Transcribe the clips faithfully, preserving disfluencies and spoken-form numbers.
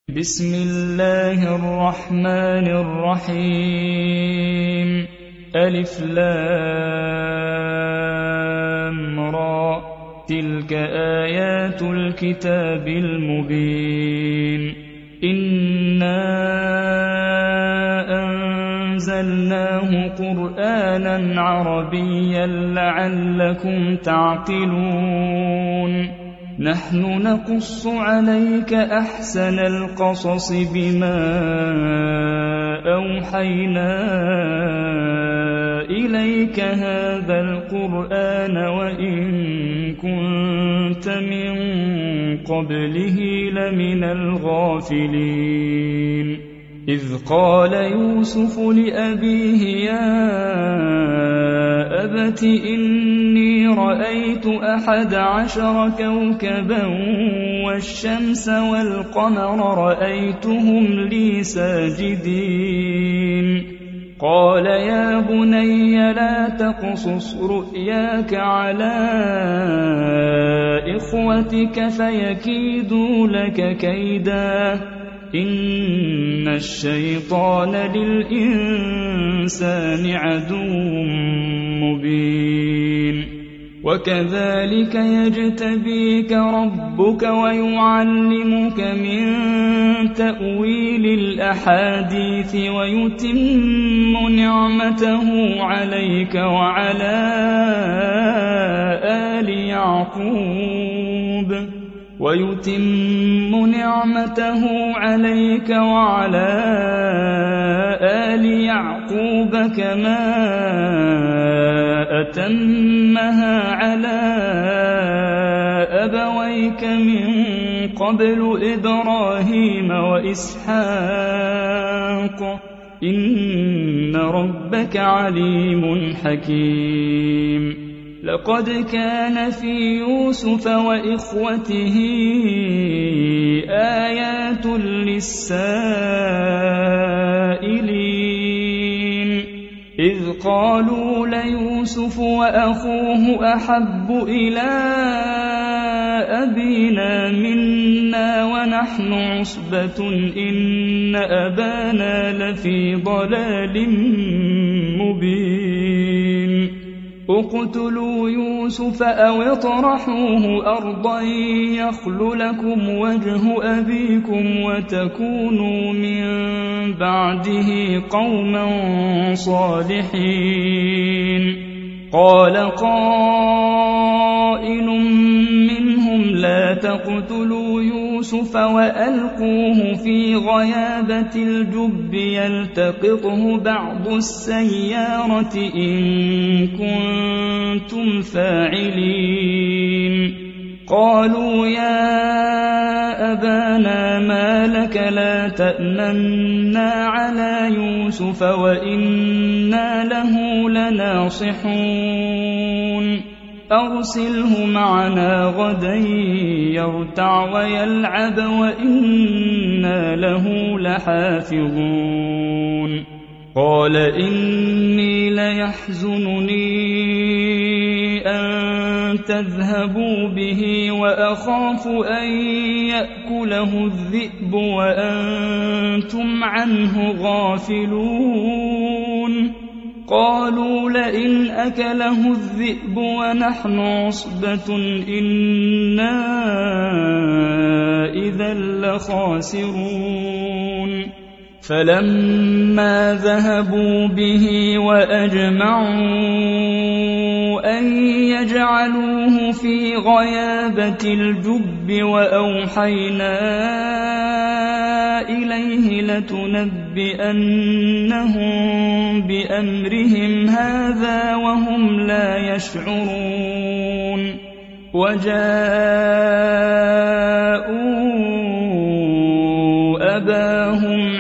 بسم الله الرحمن الرحيم ألف لام را تلك آيات الكتاب المبين إنا أنزلناه قرآنا عربيا لعلكم تعقلون نحن نقص عليك أحسن القصص بما أوحينا إليك هذا القرآن وإن كنت من قبله لمن الغافلين إذ قال يوسف لأبيه يا أبت إني رأيت أحد عشر كوكبا والشمس والقمر رأيتهم لي ساجدين قال يا بني لا تقصص رؤياك على إخوتك فيكيدوا لك كيدا إن الشيطان للإنسان عدو مبين وكذلك يجتبيك ربك ويعلمك من تأويل الأحاديث ويتم نعمته عليك وعلى آل يعقوب ويتم نعمته عليك وعلى آل يعقوب كما أتمها على أبويك من قبل إبراهيم وإسحاق إن ربك عليم حكيم لقد كان في يوسف وإخوته آيات للسائلين إذ قالوا ليوسف وأخوه أحب إلى أبينا منا ونحن عصبة إن أبانا لفي ضلال مبين اقتلوا يوسف أو اطرحوه أرضا يخل لكم وجه أبيكم وتكونوا من بعده قوما صالحين قال قائل منهم لا تقتلوا يوسف وألقوه في غيابة الجب يلتقطه بعض السيارة إن كنتم فاعلين قالوا يا أبانا ما لك لا تأمنا على يوسف وإنا له لناصحون أرسله معنا غدا يرتع ويلعب وإنا له لحافظون قال إني ليحزنني أن تذهبوا به وأخاف أن يأكله الذئب وأنتم عنه غافلون قالوا لئن أكله الذئب ونحن عصبة إنا إذا لخاسرون فلما ذهبوا به وأجمعوا أن يجعلوه في غيابة الجب وأوحينا إليه لتنبئنهم بأمرهم هذا وهم لا يشعرون وجاءوا أباهم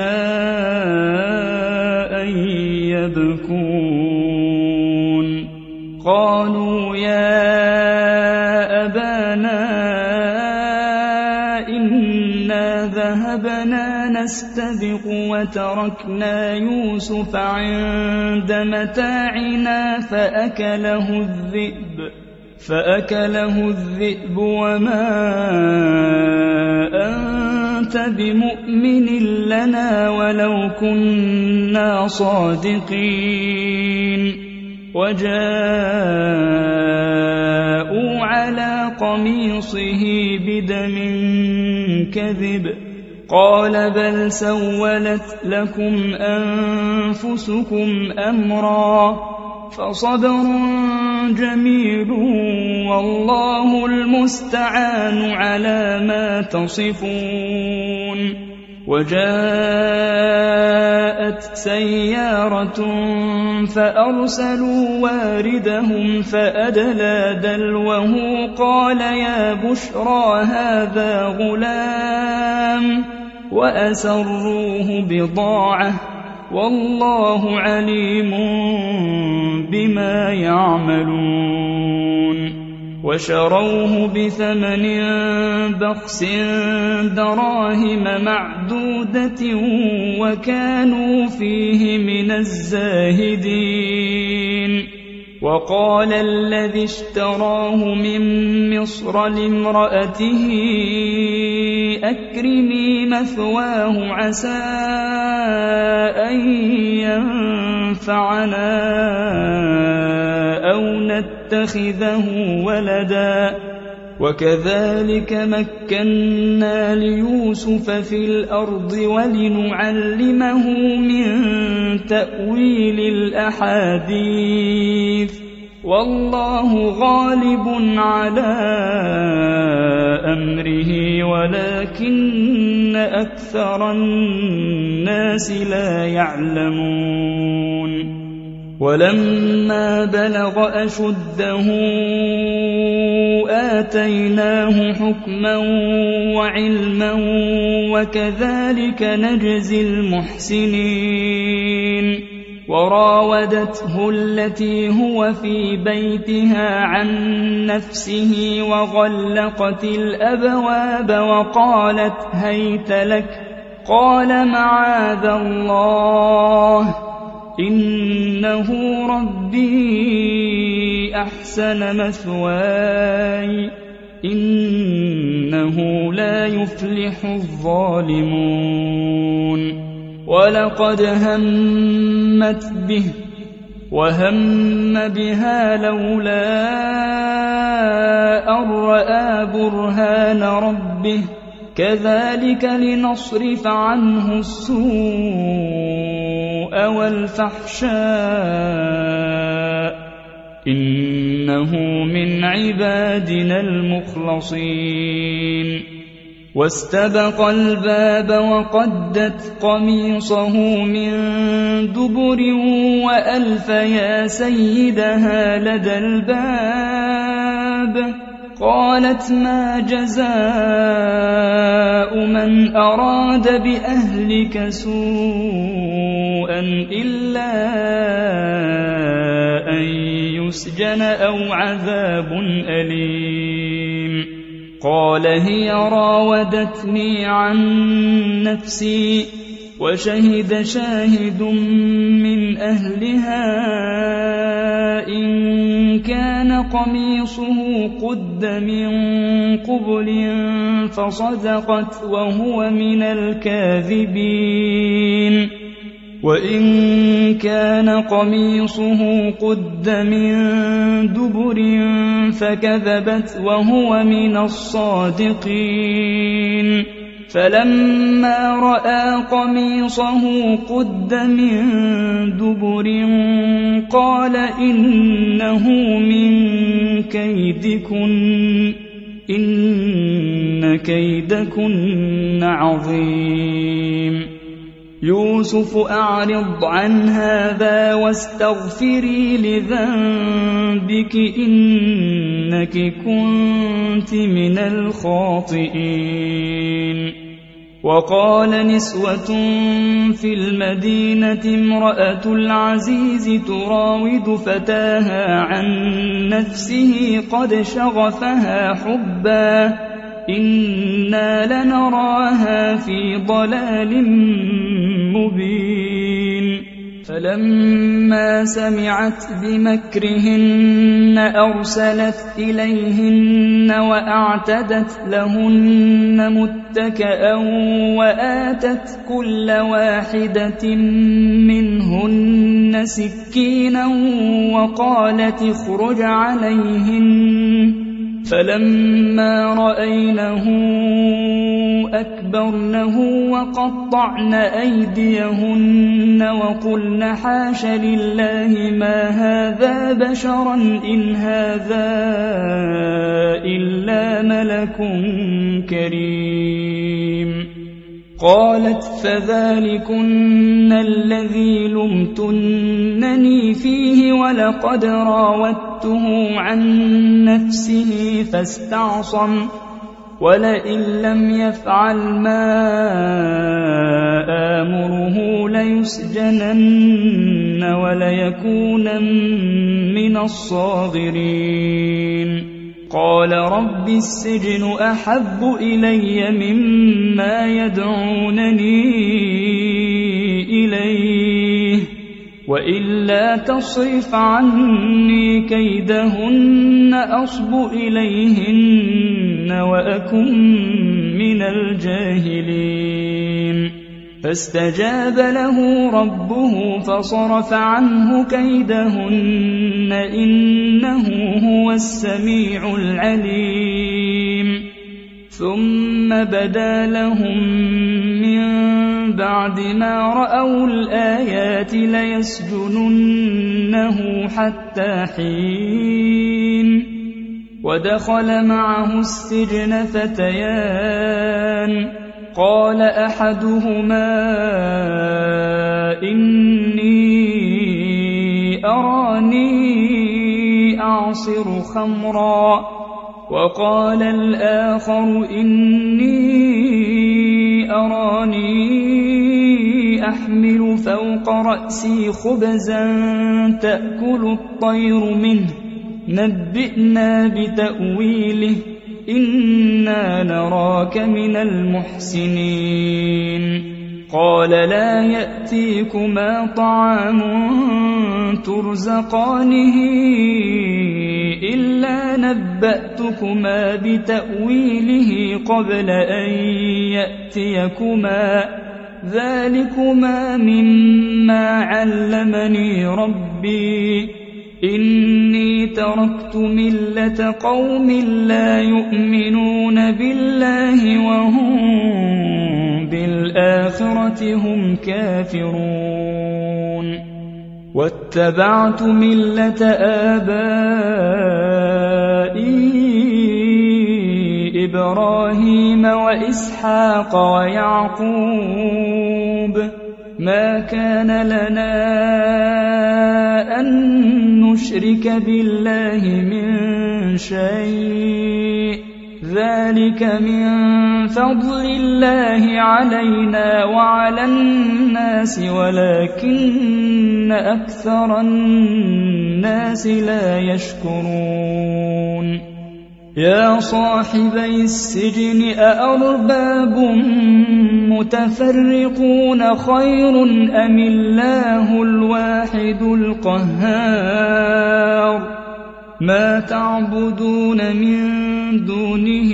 عشاء يبكون قالوا يا أبانا إنا ذهبنا نستبق وتركنا يوسف عند متاعنا فأكله الذئب فأكله الذئب وما أنت كنت بمؤمن لنا ولو كنا صادقين وجاءوا على قميصه بدم كذب قال بل سولت لكم أنفسكم أمرا فصبر جميل والله المستعان على ما تصفون وجاءت سيارة فأرسلوا واردهم فأدلى دلوه قال يا بشرى هذا غلام وأسروه بضاعة والله عليم بما يعملون وشروه بثمن بخس دراهم معدودة وكانوا فيه من الزاهدين وقال الذي اشتراه من مصر لامرأته أكرمي مثواه عسى أن ينفعنا أو نتخذه ولدا وكذلك مكنا ليوسف في الأرض ولنعلمه من تأويل الأحاديث والله غالب على أمره ولكن أكثر الناس لا يعلمون ولما بلغ أشده آتيناه حكما وعلما وكذلك نجزي المحسنين وراودته التي هو في بيتها عن نفسه وغلقت الأبواب وقالت هيت لك قال معاذ الله إنه ربي أحسن مثواي إنه لا يفلح الظالمون ولقد همت به وهم بها لولا أن رأى برهان ربه كذلك لنصرف عنه السوء والفحشاء إنه من عبادنا المخلصين واستبق الباب وقدت قميصه من دبر وألف يا سيدها لدى الباب قالت ما جزاء من أراد بأهلك سوءا إلا أن يسجن أو عذاب أليم قال هي راودتني عن نفسي وشهد شاهد من أهلها إن كان قميصه قد من قبل فصدقت وهو من الكاذبين وإن كان قميصه قد من دبر فكذبت وهو من الصادقين فلما رأى قميصه قد من دبر قال إنه من كيدكن إن كيدكن عظيم يوسف أعرض عن هذا واستغفري لذنبك إنك كنت من الخاطئين وقال نسوة في المدينة امرأة العزيز تراود فتاها عن نفسه قد شغفها حبا إنا لنراها في ضلال مبين فلما سمعت بمكرهن أرسلت إليهن وأعتدت لهن متكئا وآتت كل واحدة منهن سكينا وقالت اخرج عليهن فلما رأينه أكبرنه وقطعن أيديهن وقلن حاش لله ما هذا بشرا إن هذا إلا ملك كريم. قالت فذلكن الذي لمتنني فيه ولقد راودته عن نفسه فاستعصم ولئن لم يفعل ما آمره ليسجنن وليكونا من الصاغرين. قال رب السجن أحب إلي مما يدعونني إليه وإلا تصرف عني كيدهن أصب إليهن وأكن من الجاهلين. فاستجاب له ربه فصرف عنه كيدهن إنه هو السميع العليم. ثم بدا لهم من بعد ما رأوا الآيات ليسجننه حتى حين. ودخل معه السجن فتيان قال أحدهما إني أراني أعصر خمرا وقال الآخر إني أراني أحمل فوق رأسي خبزا تأكل الطير منه نبئنا بتأويله إنا نراك من المحسنين. قال لا يأتيكما طعام ترزقانه إلا نبأتكما بتأويله قبل أن يأتيكما ذلكما مما علمني ربي إني تركت ملة قوم لا يؤمنون بالله وهم بالآخرة هم كافرون. واتبعت ملة آبائي إبراهيم وإسحاق ويعقوب ما كان لنا أن نشرك بالله من شيء ذلك من فضل الله علينا وعلى الناس ولكن أكثر الناس لا يشكرون. يا صاحبي السجن أأرباب متفرقون خير أم الله الواحد القهار ما تعبدون من دونه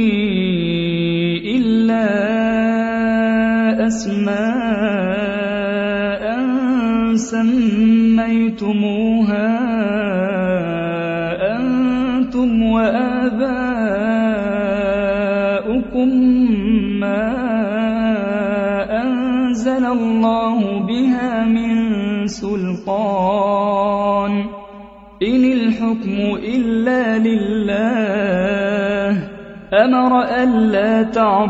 إلا أسماء سميتموها أنتم وآباؤكم ما أنزل الله بها من سلطان إن الحكم إلا لله أمر ألا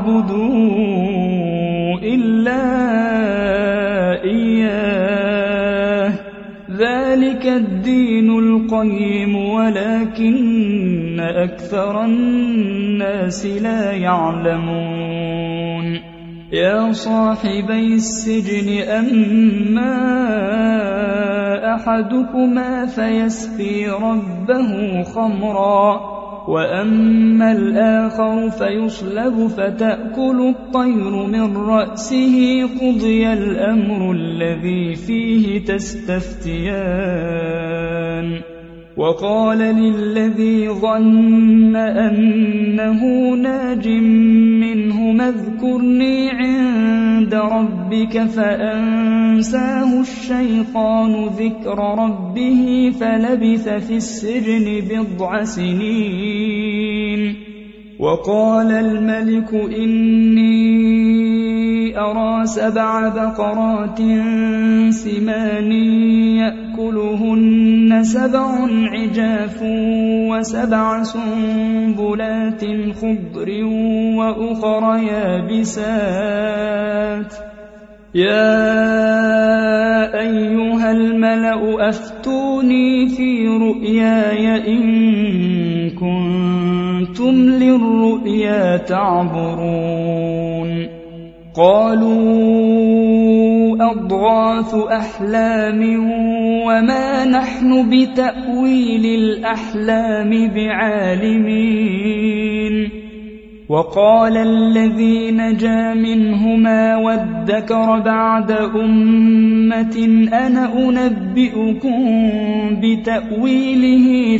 تعبدوا إلا إياه ذلك الدين القيم ولكن أكثر الناس لا يعلمون. يا صاحبي السجن أما أحدكما فيسقي ربه خمرا وأما الآخر فيصلب فتأكل الطير من رأسه قضي الأمر الذي فيه تستفتيان وقال للذي ظن أنه ناج منهما اذكرني عند ربك فأنساه الشيطان ذكر ربه فلبث في السجن بضع سنين وقال الملك إني أرى سبع بقرات سمان يأكلهن سبع عجاف وسبع سنبلات خضر وأخر يابسات يا أيها الملأ أفتوني في رؤياي إن كنتم للرؤيا تعبرون قالوا أضغاث أحلام وما نحن بتأويل الأحلام بعالمين وقال الذي نجا منهما وادكر بعد أمة أنا أنبئكم بتأويله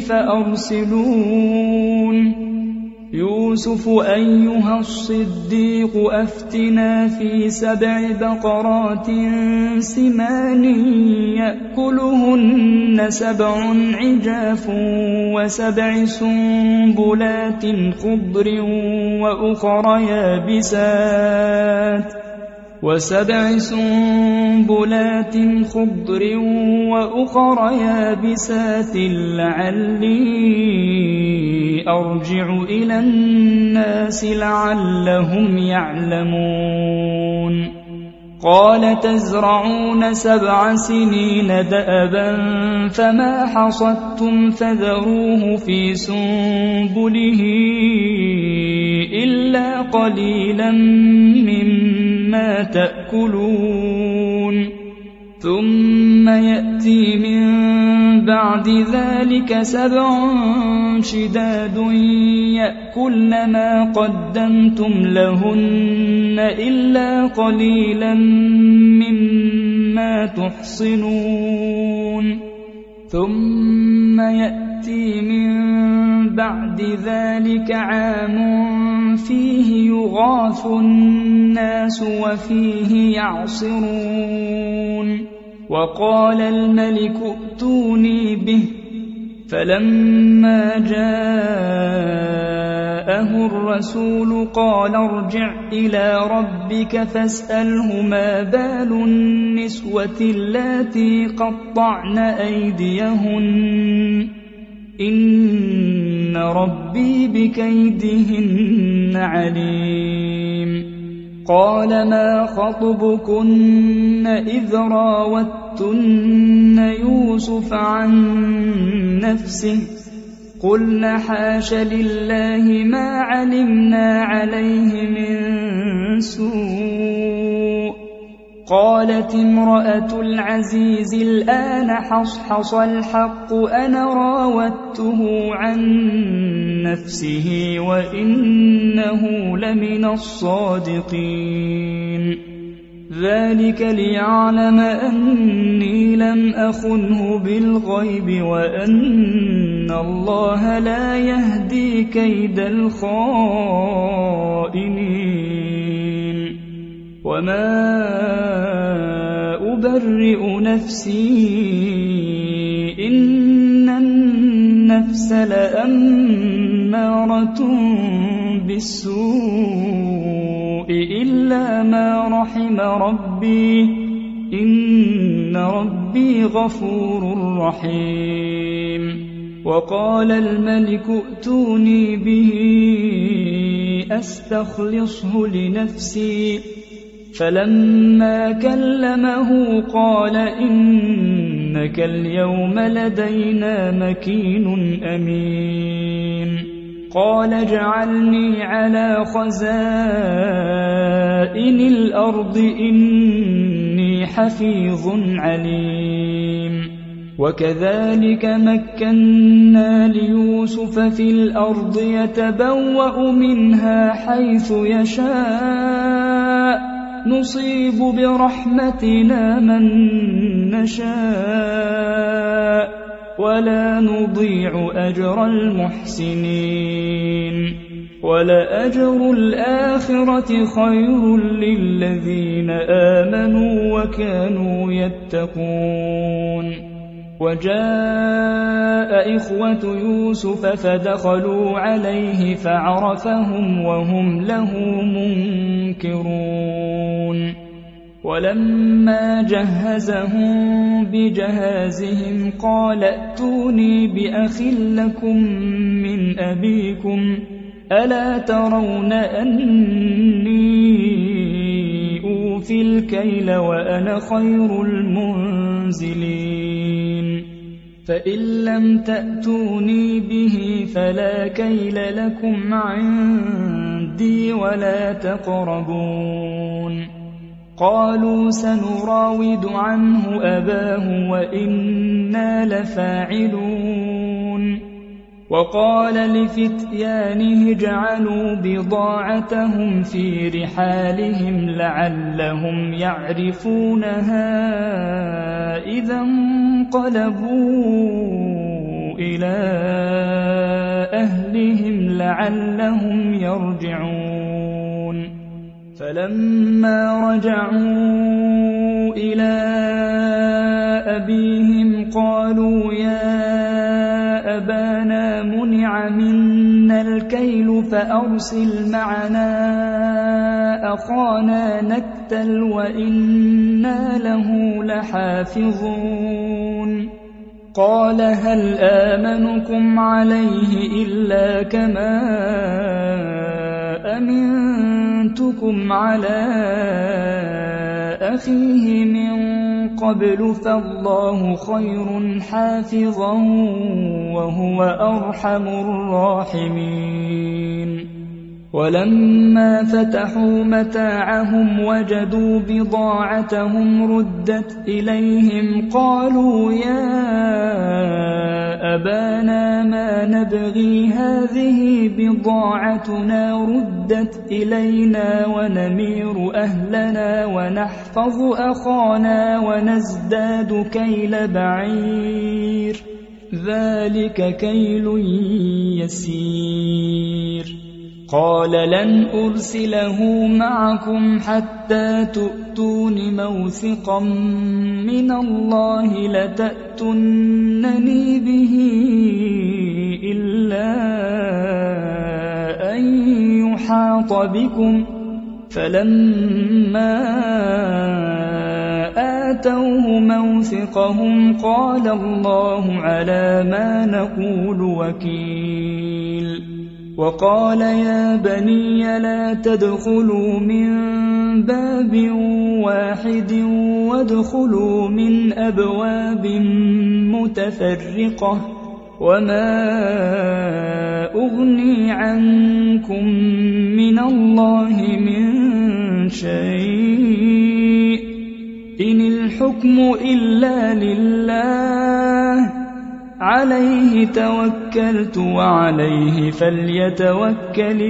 فأرسلون يوسف أيها الصديق أفتنا في سبع بقرات سمان يأكلهن سبع عجاف وسبع سنبلات خضر وأخر يابسات وسبع سنبلات خضر وأخر يابسات لعلي أرجع إلى الناس لعلهم يعلمون قال تزرعون سبع سنين دأبا فما حصدتم فذروه في سنبله إلا قليلا مما تأكلون ثم يأتي من بعد ذلك سبع شداد يأكلن ما قدمتم لهن إلا قليلا مما تحصنون ثم يأتي من بعد ذلك عام فيه يغاث الناس وفيه يعصرون وقال الملك ائتوني به فلما جاءه الرسول قال ارجع إلى ربك فاسأله ما بال النسوة اللاتي قطعن أيديهن إن ربي بكيدهن عليم قال ما خطبكن إذ راوتن يوسف عن نفسه قلنا حاش لله ما علمنا عليه من سوء قالت امرأة العزيز الآن حصحص الحق أنا راودته عن نفسه وإنه لمن الصادقين ذلك ليعلم أني لم أخنه بالغيب وأن الله لا يهدي كيد الخائنين وما أبرئ نفسي إن النفس لأمارة بالسوء إلا ما رحم ربي إن ربي غفور رحيم وقال الملك ائتوني به أستخلصه لنفسي فلما كلمه قال إنك اليوم لدينا مكين أمين قال اجعلني على خزائن الأرض إني حفيظ عليم وكذلك مكنا ليوسف في الأرض يتبوأ منها حيث يشاء نصيب برحمتنا من نشاء ولا نضيع أجر المحسنين ولأجر الآخرة خير للذين آمنوا وكانوا يتقون وجاء إخوة يوسف فدخلوا عليه فعرفهم وهم له منكرون ولما جهزهم بجهازهم قال ائتوني بأخ لكم من أبيكم ألا ترون أني أوفي الكيل وأنا خير المنزلين فإن لم تأتوني به فلا كيل لكم عندي ولا تقربون قالوا سنراود عنه أباه وإنا لفاعلون وقال لفتيانه اجعلوا بضاعتهم في رحالهم لعلهم يعرفونها إذا انقلبوا إلى أهلهم لعلهم يرجعون فلما رجعوا إلى أبيهم قالوا يا أبانا منع منا الكيل فأرسل معنا أخانا نكتل وإنا له لحافظون قال هل آمنكم عليه إلا كما أمنتكم على أخيه من قبل فالله خير حافظا وهو أرحم الراحمين ولما فتحوا متاعهم وجدوا بضاعتهم ردت إليهم قالوا يا أبانا ما نبغي هذه بضاعتنا ردت إلينا ونمير أهلنا ونحفظ أخانا ونزداد كيل بعير ذلك كيل يسير قال لن أرسله معكم حتى تؤتون موثقا من الله لتأتونني به إلا أن يحاط بكم فلما آتوه موثقهم قال الله على ما نقول وكيل وقال يا بني لا تدخلوا من باب واحد وادخلوا من أبواب متفرقة وما أغني عنكم من الله من شيء إن الحكم إلا لله عليه توكلت وعليه فليتوكل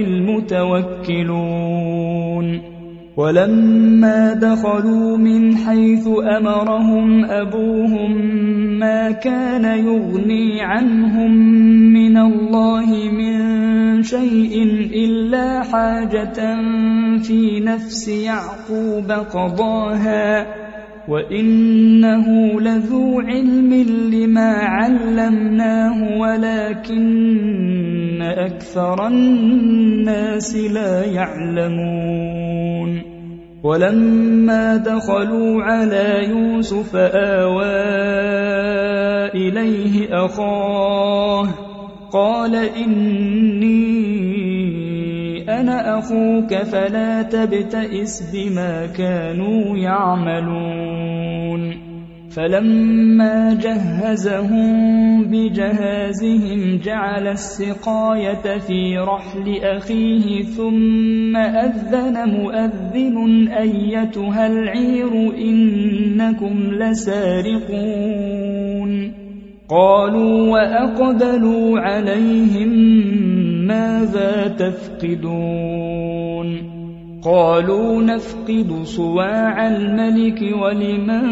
المتوكلون ولما دخلوا من حيث أمرهم أبوهم ما كان يغني عنهم من الله من شيء إلا حاجة في نفس يعقوب قضاها وإنه لذو علم لما علمناه ولكن أكثر الناس لا يعلمون ولما دخلوا على يوسف آوى إليه أخاه قال إني أنا أخوك فلا تبتئس بما كانوا يعملون فلما جهزهم بجهازهم جعل السقاية في رحل أخيه ثم أذن مؤذن أيتها العير إنكم لسارقون قالوا وأقبلوا عليهم ماذا تفقدون قالوا نفقد صواع الملك ولمن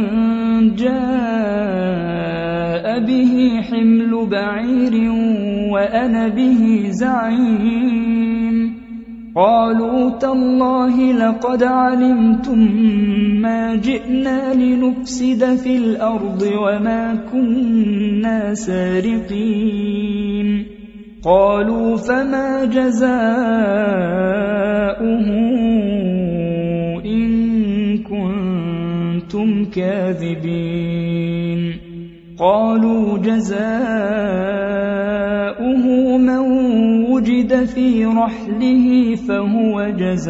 جاء به حمل بعير وأنا به زعيم قالوا تالله لقد علمتم ما جئنا لنفسد في الأرض وما كنا سارقين قالوا فما جزاؤه إن كنتم كاذبين قالوا جزاؤه من وجد في رحله فهو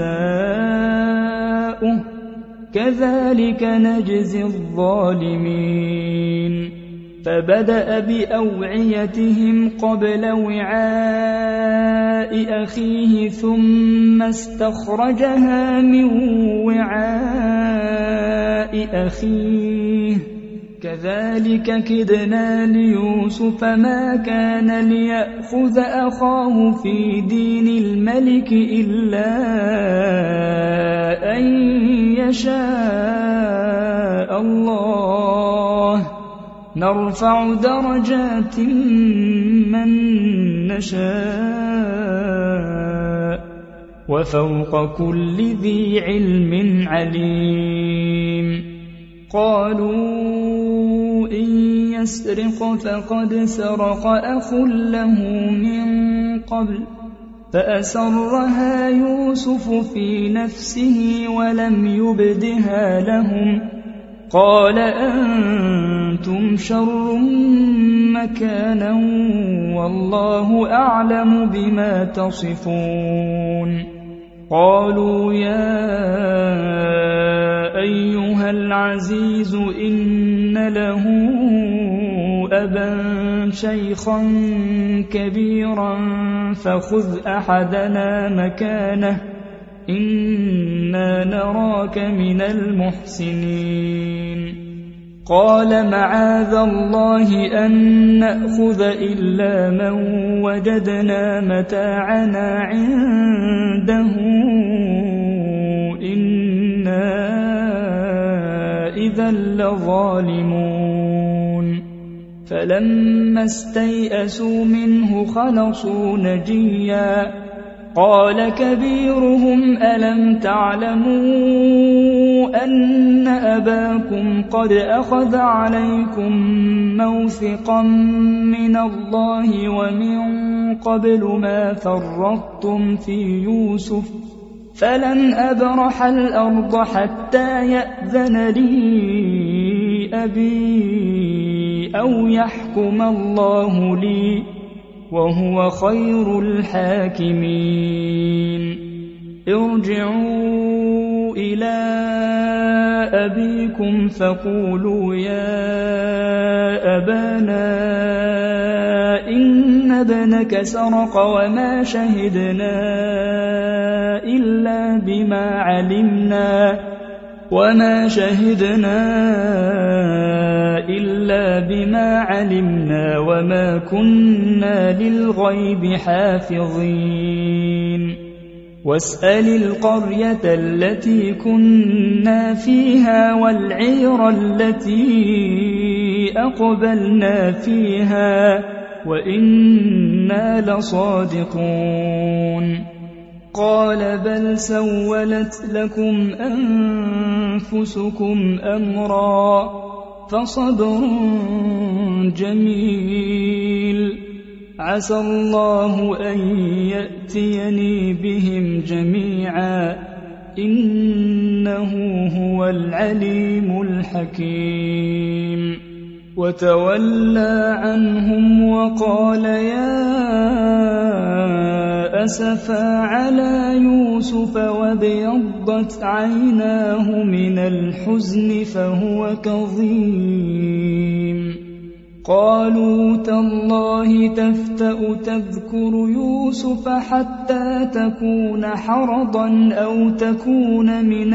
جزاؤه كذلك نجزي الظالمين فبدأ بأوعيتهم قبل وعاء أخيه ثم استخرجها من وعاء أخيه كذلك كدنا ليوسف ما كان ليأخذ أخاه في دين الملك إلا أن يشاء الله نرفع درجات من نشاء وفوق كل ذي علم عليم قالوا إن يسرق فقد سرق أخ له من قبل فأسرها يوسف في نفسه ولم يبدها لهم قال أنتم شر مكانا والله أعلم بما تصفون قالوا يا أيها العزيز إن له أبا شيخا كبيرا فخذ أحدنا مكانه إنا نراك من المحسنين قال معاذ الله أن نأخذ إلا من وجدنا متاعنا عنده إنا إذا لظالمون فلما استيئسوا منه خلصوا نجيا قال كبيرهم ألم تعلموا أن أباكم قد أخذ عليكم موثقا من الله ومن قبل ما فرطتم في يوسف فلن أبرح الأرض حتى يأذن لي أبي أو يحكم الله لي وهو خير الحاكمين ارجعوا إلى أبيكم فقولوا يا أبانا إن ابنك سرق وما شهدنا إلا بما علمنا وما شهدنا إلا بما علمنا وما كنا للغيب حافظين واسأل القرية التي كنا فيها والعير التي أقبلنا فيها وإنا لصادقون قال بل سولت لكم أنفسكم أمرا فصبر جميل عسى الله أن يأتيني بهم جميعا إنه هو العليم الحكيم وتولى عنهم وقال يا أسفا على يوسف وابيضت عيناه من الحزن فهو كظيم قالوا تالله تفتأ تذكر يوسف حتى تكون حرضا أو تكون من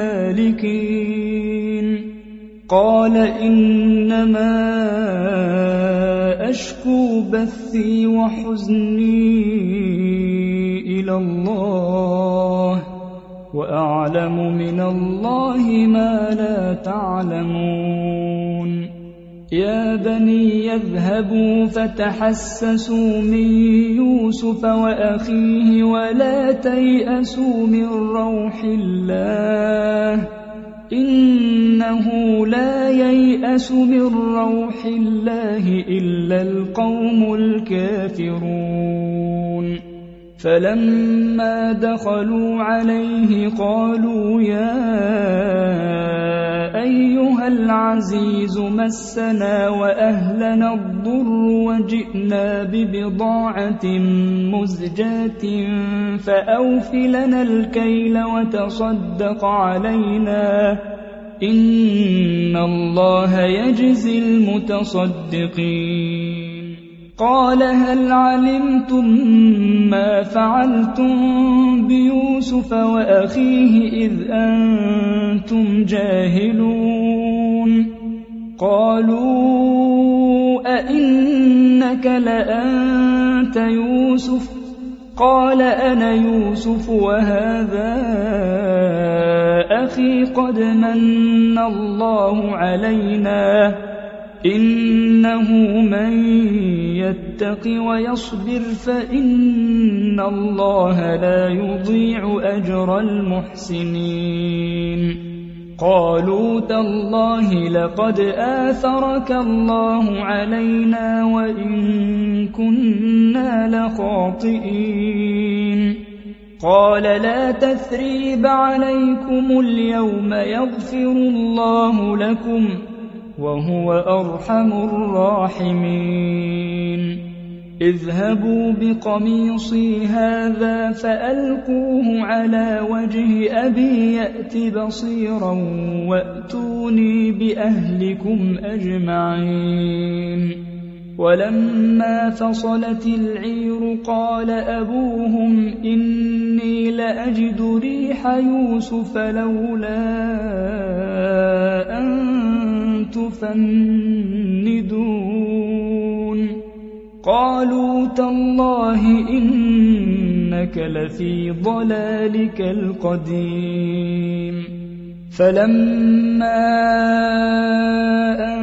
الهالكين قال إنما أشكو بثي وحزني إلى الله وأعلم من الله ما لا تعلمون يا بني يذهبوا فتحسسوا من يوسف وأخيه ولا تيأسوا من روح الله إنه لا ييأس من روح الله إلا القوم الكافرون فلما دخلوا عليه قالوا يا أيها العزيز مسنا وأهلنا الضر وجئنا ببضاعة مزجاة فأوف لنا الكيل وتصدق علينا إن الله يجزي المتصدقين قال هل علمتم ما فعلتم بيوسف وأخيه إذ أنتم جاهلون قالوا أئنك لأنت يوسف قال أنا يوسف وهذا أخي قد من الله علينا إنه من يتق ويصبر فإن الله لا يضيع أجر المحسنين قالوا تالله لقد آثرك الله علينا وإن كنا لخاطئين قال لا تثريب عليكم اليوم يغفر الله لكم وهو أرحم الراحمين اذهبوا بقميصي هذا فألقوه على وجه أبي يأت بصيرا وأتوني بأهلكم أجمعين ولما فصلت العير قال أبوهم إني لأجد ريح يوسف لولا أن تفندون قالوا تالله إنك لفي ضلالك القديم فلما أن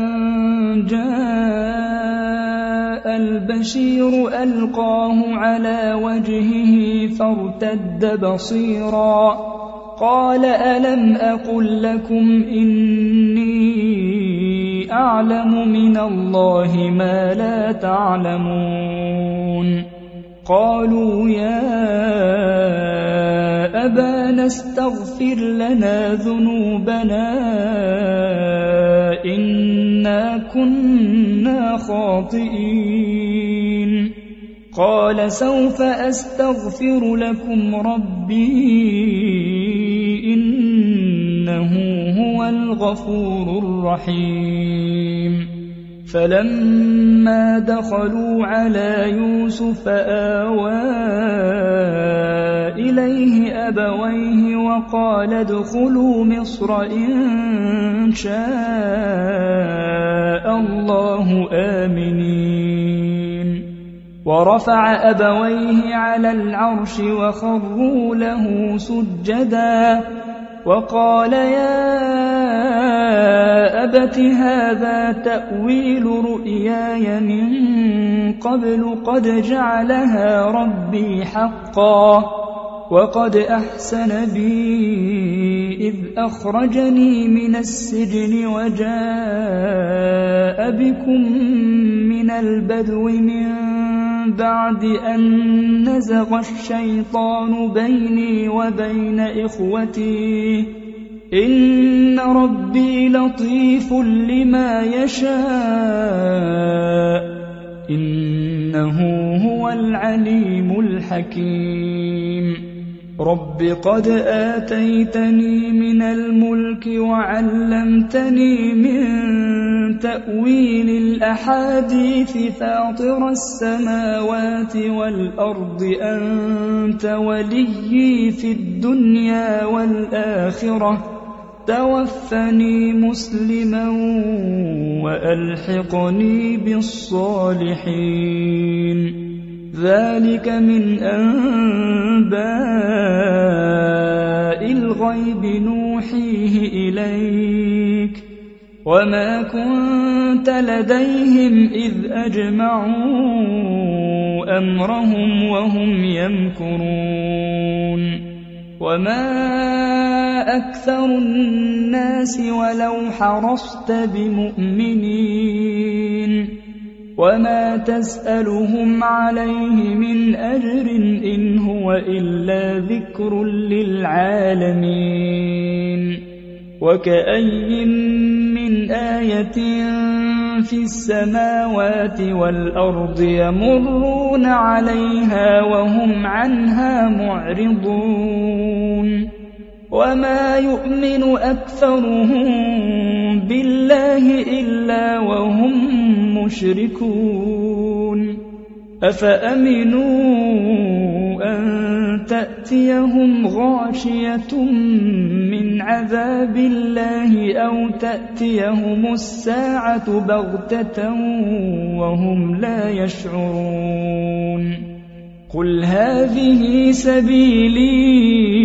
جاء البشير ألقاه على وجهه فارتد بصيرا قال ألم أقل لكم إني أعلم من الله ما لا تعلمون قالوا يا أبانا استغفر لنا ذنوبنا إنا كنا خاطئين قال سوف أستغفر لكم ربي إنه هو الغفور الرحيم فلما دخلوا على يوسف آوى إليه أبويه وقال ادخلوا مصر إن شاء الله آمنين ورفع أبويه على العرش وخروا له سجدا وقال يا أبت هذا تأويل رؤياي من قبل قد جعلها ربي حقا وقد أحسن بي إذ أخرجني من السجن وجاء بكم من البدو من بعد أن نزغ الشيطان بيني وبين إخوتي إن ربي لطيف لما يشاء إنه هو العليم الحكيم رب قد آتيتني من الملك وعلمتني من تأويل الأحاديث فاطر السماوات والأرض أنت وليي في الدنيا والآخرة توفني مسلما وألحقني بالصالحين ذلك من أنباء الغيب نوحيه إليك وما كنت لديهم إذ أجمعوا أمرهم وهم يمكرون وما أكثر الناس ولو حرصت بمؤمنين وما تسألهم عليه من أجر إن هو إلا ذكر للعالمين وكأي من آية في السماوات والأرض يمرون عليها وهم عنها معرضون وما يؤمن أكثرهم بالله إلا وهم مشركون أفأمنوا أن تأتيهم غاشية من عذاب الله أو تأتيهم الساعة بغتة وهم لا يشعرون قل هذه سبيلي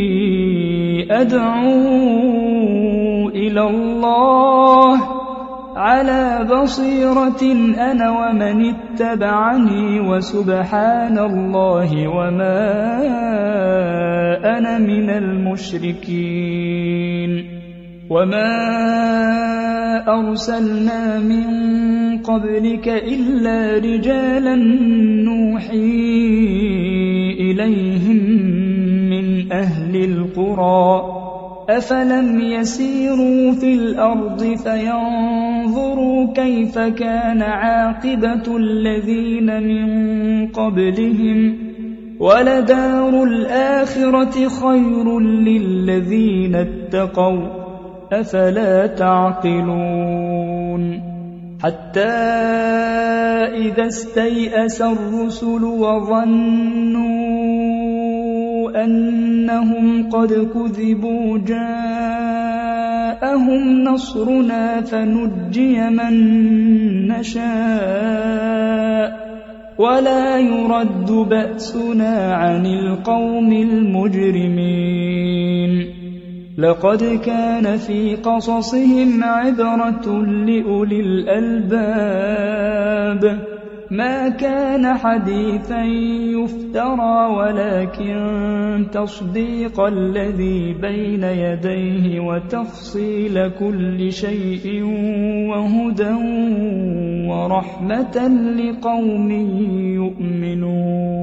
أدعو إلى الله على بصيرة أنا ومن اتبعني وسبحان الله وما أنا من المشركين وما أرسلنا من قبلك إلا رجالا نوحي إليهم من أهل القرى أفلم يسيروا في الأرض فينظروا كيف كان عاقبة الذين من قبلهم ولدار الآخرة خير للذين اتقوا أفلا تعقلون حتى إذا استيأس الرسل وظنوا أنهم قد كذبوا جاءهم نصرنا فنجي من نشاء ولا يرد بأسنا عن القوم المجرمين لقد كان في قصصهم عبرة لأولي الألباب ما كان حديثا يفترى ولكن تصديق الذي بين يديه وتفصيل كل شيء وهدى ورحمة لقوم يؤمنون